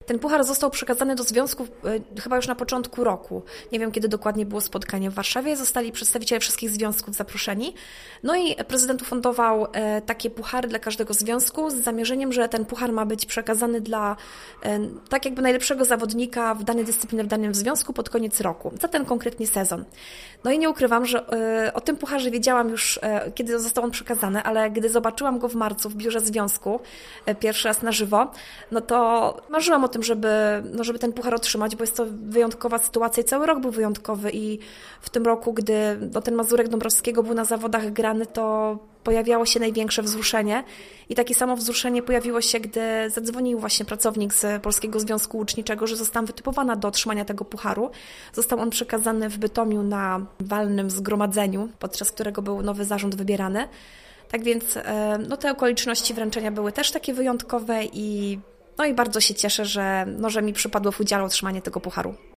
Ten puchar został przekazany do związku chyba już na początku roku. Nie wiem, kiedy dokładnie było spotkanie w Warszawie. Zostali przedstawiciele wszystkich związków zaproszeni. No i prezydent ufundował takie puchary dla każdego związku z zamierzeniem, że ten puchar ma być przekazany dla tak jakby najlepszego zawodnika w danej dyscyplinie, w danym związku pod koniec roku, za ten konkretnie sezon. No i nie ukrywam, że o tym pucharze wiedziałam już, kiedy został on przekazany, ale gdy zobaczyłam go w marcu w biurze związku, pierwszy raz na żywo, no to marzyłam o tym, żeby ten puchar otrzymać, bo jest to wyjątkowa sytuacja i cały rok był wyjątkowy i w tym roku, gdy ten Mazurek Dąbrowskiego był na zawodach grany, to pojawiało się największe wzruszenie i takie samo wzruszenie pojawiło się, gdy zadzwonił właśnie pracownik z Polskiego Związku Łuczniczego, że zostałam wytypowana do otrzymania tego pucharu. Został on przekazany w Bytomiu na walnym zgromadzeniu, podczas którego był nowy zarząd wybierany. Tak więc te okoliczności wręczenia były też takie wyjątkowe i bardzo się cieszę, że mi przypadło w udziale otrzymanie tego pucharu.